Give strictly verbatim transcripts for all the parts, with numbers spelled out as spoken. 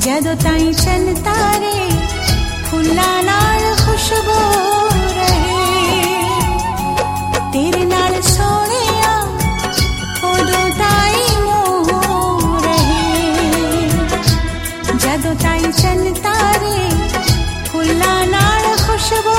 ਜਦੋਂ ਤਾਈਂ ਚੰਨ ਤਾਰੇ ਫੁੱਲਾਂ ਨਾਲ ਖੁਸ਼ਬੂ ਰਹੇ ਤੇਰੇ ਨਾਲ ਸੋਹਣਿਆ ਉਦੋਂ ਤਾਈਂ ਮੋਹ ਰਹੇ ਜਦੋਂ ਤਾਈਂ ਚੰਨ ਤਾਰੇ ਫੁੱਲਾਂ ਨਾਲ ਖੁਸ਼ਬੂ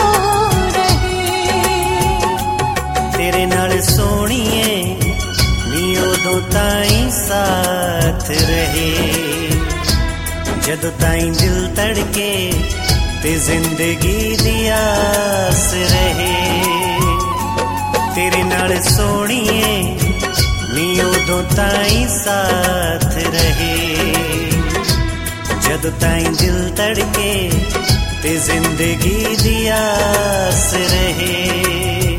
ਰਹੇ ਤੇਰੇ ਨਾਲ ਸੋਹਣੀਏ ਨੀ ਉਦੋਂ ਤਾਈਂ ਸਾਥ ਰਹੇ ਜਦੋਂ ਤਾਈਂ ਦਿਲ ਧੜਕੇ ਤੇ ਜ਼ਿੰਦਗੀ ਦੀ ਆਸ ਰਹੇ ਤੇਰੇ ਨਾਲ ਸੋਹਣੀਏ ਨੀ ਉਦੋਂ ਤਾਈਂ ਸਾਥ ਰਹੇ ਜਦੋਂ ਤਾਈਂ ਦਿਲ ਧੜਕੇ ਤੇ ਜ਼ਿੰਦਗੀ ਦੀ ਆਸ ਰਹੇ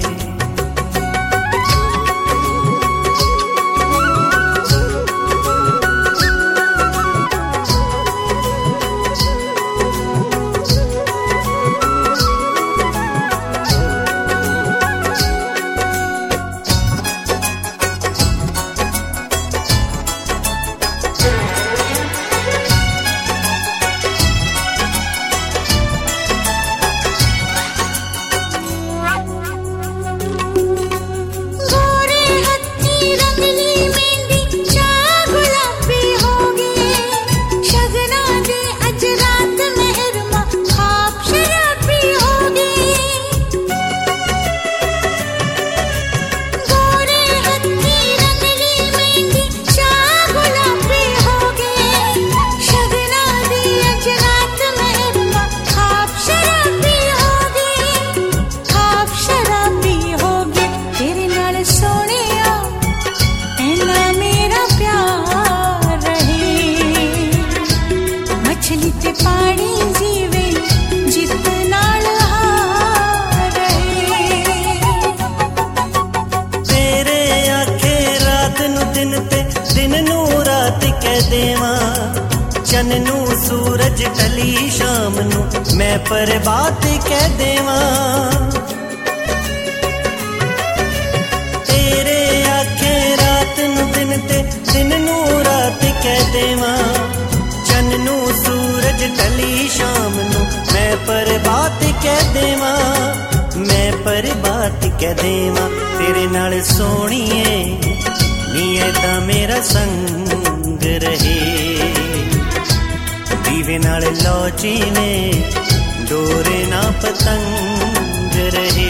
ਚੰਨ ਨੂੰ ਸੂਰਜ ਢਲੀ ਸ਼ਾਮ ਨੂੰ ਮੈਂ ਪ੍ਰਭਾਤ ਕਹਿ ਦੇਵਾਂ ਤੇਰੇ ਆਖੇ ਰਾਤ ਨੂੰ ਦਿਨ ਤੇ ਦਿਨ ਨੂੰ ਰਾਤ ਕਹਿ ਦੇਵਾਂ ਚੰਨ ਨੂੰ ਸੂਰਜ ਢਲੀ ਸ਼ਾਮ ਨੂੰ ਮੈਂ ਪ੍ਰਭਾਤ ਕਹਿ ਦੇਵਾਂ ਮੈਂ ਪ੍ਰਭਾਤ ਕਹਿ ਦੇਵਾਂ ਤੇਰੇ ਨਾਲ ਸੋਹਣੀਏ ਨੀ ਐਦਾਂ ਮੇਰਾ ਸੰਗ ਰਹੇ ਦੀਵੇ ਨਾਲ ਲੋ ਚੀਨੇ ਡੋਰੇ ਨਾ ਪਤੰਗ ਰਹੇ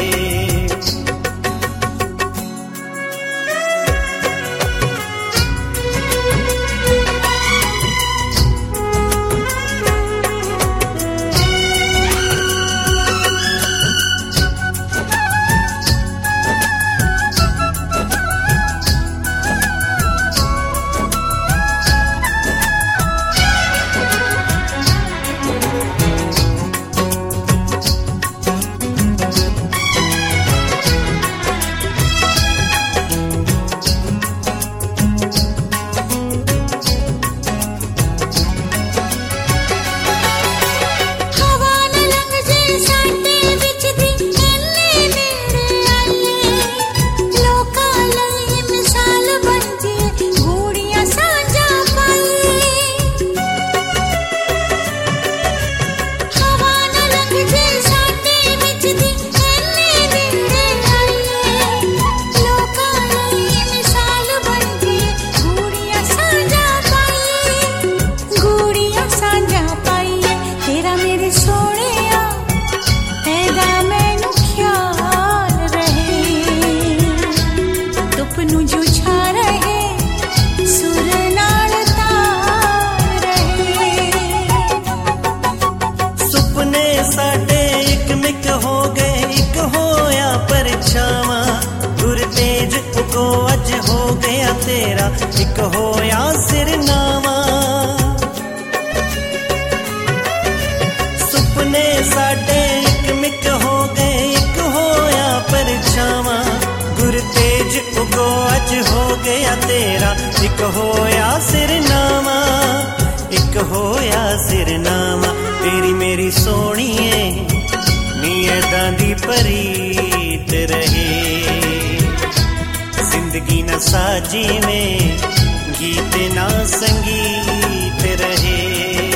ਇੱਕ ਹੋਇਆ ਸਿਰਨਾਵਾ ਸੁਪਨੇ ਸਾਡੇ ਇੱਕ ਮਿੱਕ ਹੋ ਗਏ ਇੱਕ ਹੋਇਆ ਪਰਛਾਵਾਂ ਗੁਰ ਤੇਜ ਉਗੋ ਅੱਜ ਹੋ ਗਿਆ ਤੇਰਾ ਇੱਕ ਹੋਇਆ ਸਿਰਨਾਵਾ ਇੱਕ ਹੋਇਆ ਸਿਰਨਾਵਾ ਤੇਰੀ ਮੇਰੀ ਸੋਹਣੀਏ ਨੀ ਐਦਾਂ ਦੀ ਪ੍ਰੀਤ ਰਹੇ जिंदगी न साजी में गीत ना संगीत रहे।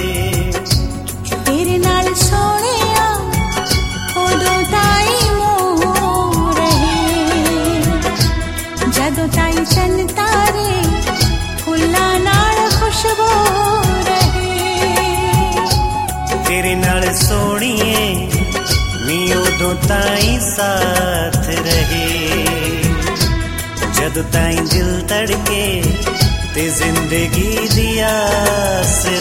नाल सोणीए नी उदों ताईं साथ रहे, जदों ताईं दिल तड़के ते जिंदगी दी आस